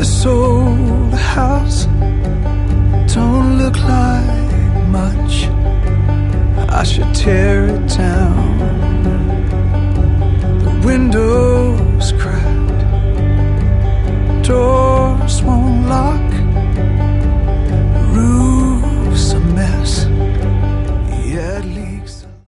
This old house don't look like much. I should tear it down. The windows cracked, doors won't